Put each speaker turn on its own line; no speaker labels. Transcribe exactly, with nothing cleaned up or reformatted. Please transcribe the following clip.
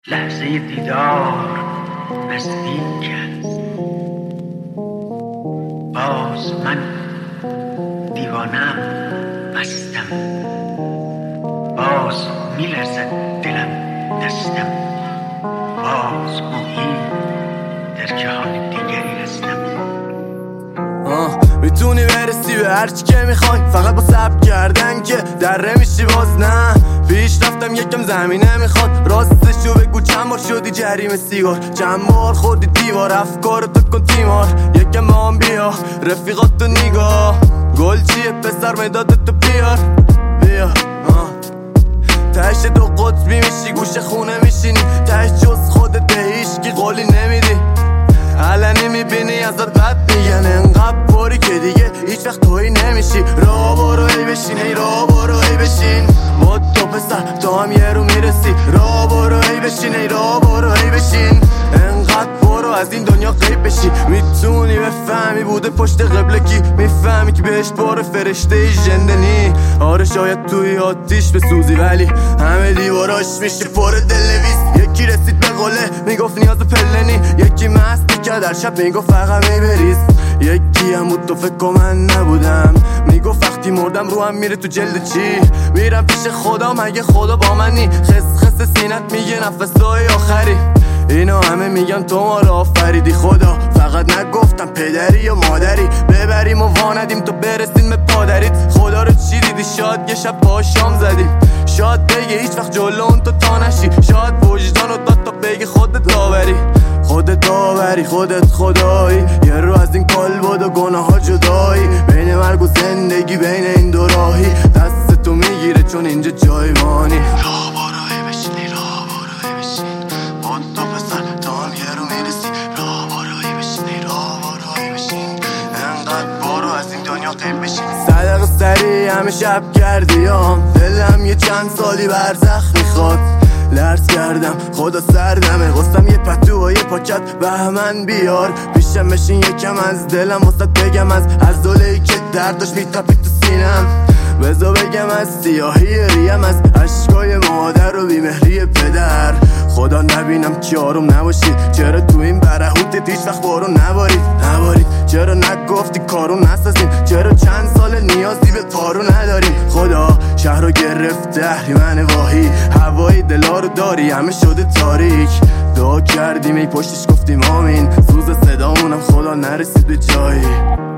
لحظه دیدار نزدیک است، باز من دیوانه‌ام، مستم، باز میلرزد دلم دستم، باز گویی در جهان دیگری هستم.
آه میتونی برسی به هرچی که میخوای، فقط با صبر کردن که در میشی. باز نه پیش رفتم یکم زمینه میخواد، راستشو بگو چند بار شدی جریم سیگار، چند بار خوردی دیوار، افکارتو کن تیمار. یکم با هم بیا رفیقاتو نگاه، گل چیه پسر مدادتو بیار بیا. آه تهش دو قطبی میشی، گوشه خونه میشینی، تهش جز خودت هیچکی قولی نمیدی، علنی میبینی ازت بد میگن، انقدر باری که دیگه هیچ وقت توی نمیشی. را برو ای بشین، ای را برو ای بشین، با تو پسر تو هم یه رو میرسی. را برو ای بشین، ای را برو ای بشین، انقدر برو از این دنیا غیب بشی. میتونی بفهمی بوده پشت قبله کی، میفهمی که بهشت بار فرشته ای ژندنی. آره شاید توی آتیش بسوزی ولی همه دیواراش میشه پر دلویز. یکی رسید به قله میگفت نیاز پلنی، یکی مست میکرد در شب میگفت فقط میبریز، یکی هم بود تو فکر من نبودم، میگفت وقتی مردم رو هم میره تو جلد چی. میرم پیش خدا مگه خدا با منی، خس خس سینت میگه نفسای آخری. اینا همه میگن تو ما را آفریدی، خدا فقط نگفتم پدری یا مادری، ببریم و واندیم تو برسیم به پادریت. خدا رو چی دیدی؟ شاید یه شب با شام زدیم، شاید بگه هیچ وقت جلو اون تو تا نشی، شاید وجدانو داد تا بگه خودت داوری، خودت داوری، خودت خدایی. یه رو از این کالبد و گناه ها جدایی، بین مرگ و زندگی بین این دو راهی، دست تو میگیره چون اینجا جای مانی. را برو ای بشین، ای را برو ای بشین، با تو پسر تا هم یه رو میرسی. را برو ای بشین، ای را برو ای بشین، انقدر برو از این دنیا غیب بشین. صدق سری همه شب کردیام، دلم یه چند سالی برزخ میخواد، لرز کردم خدا سردمه، خواستم یه پتو و یه پاکت بهمن بیار پیشم بشین، یکم از دلم واسه بگم، از از دولهی که درداش میتپه تو سینم، بزا بگم از سیاهی ریم، از عشقای مادر و بیمهری پدر. خدا نبینم که آروم نباشی، چرا تو این برهوت هیچ وقت بارون نبارید نبارید، چرا نگفتی کارون نسازیم، چرا چند سال نیازی به پارو نداریم. خدا شهر رو گرفته اهریمن واهی، هوای دلا رو داری همه شده تاریک، دعا کردیم ای پشتش گفتیم آمین، سوز صدامونم خدا نرسید به جایی.